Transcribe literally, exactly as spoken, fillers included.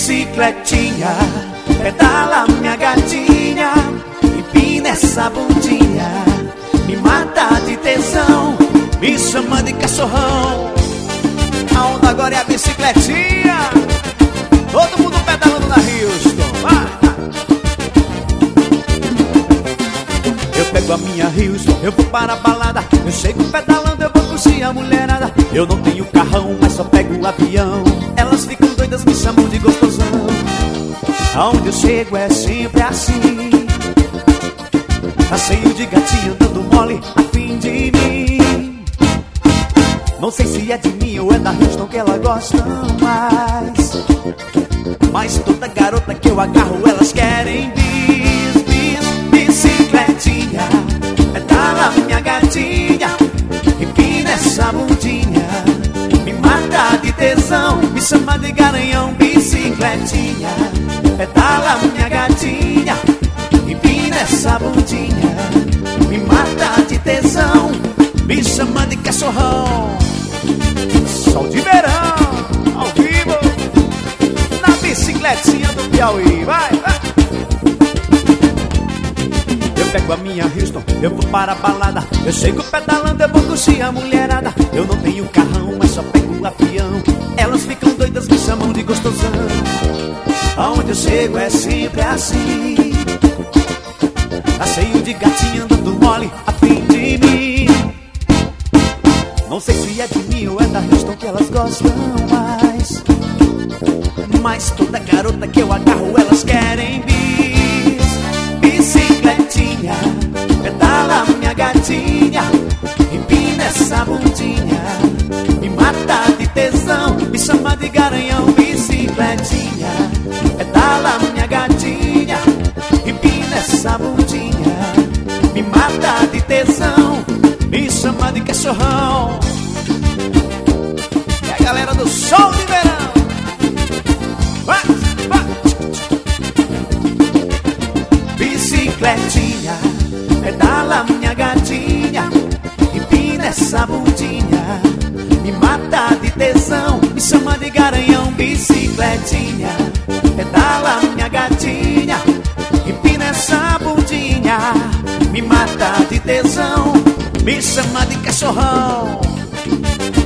bicicletinha, pedala minha gatinha, empina essa bundinha, me mata de tesão, me chama de cachorrão. A onda agora é a bicicletinha, todo mundo pedalando na Houston, vai! Eu pego a minha Houston, eu vou para a balada, eu chego pedalando, eu vou curtir a mulherada. Eu não tenho carrão, mas só pego o avião, elas ficam doidas, me chamam de gostosão. Aonde eu chego é sempre assim, tá cheio de gatinha andando mole a fim de mim. Não sei se é de mim ou é da Houston que ela gosta mais, mas toda garota que eu agarro elas querem bis, bis, bicicletinha, pedala minha gatinha, empina essa bundinha, me mata de tesão, me chama de garanhão. Bicicletinha, pedala minha gatinha, empina essa bundinha, me mata de tesão, me chama de cachorrão. Sol de verão, ao vivo, na bicicletinha do Piauí, vai, vai. Eu pego a minha Houston, eu vou para a balada, eu chego pedalando, eu vou curtir a mulherada. Eu não tenho carrão, mas só pego o avião, elas ficam doidas, me chamam de gostosão. Aonde eu chego é sempre assim, tá cheio de gatinha andando mole a fim de mim. Não sei se é de mim ou é da Houston que elas gostam mais, mas toda garota que eu agarro elas querem bis, bicicletinha, pedala minha gatinha, empina essa bundinha, me mata de tesão, me chama de garanhão. Bicicletinha, pedala minha gatinha, empina essa bundinha, me mata de tesão, me chama de cachorrão. E a galera do Sol de Verão, vai, vai. Bicicletinha, pedala minha gatinha, empina essa bundinha, me mata de tesão, me chama de garanhão. Bicicletinha, pedala minha gatinha, empina essa bundinha, me mata de tesão, me chama de cachorrão.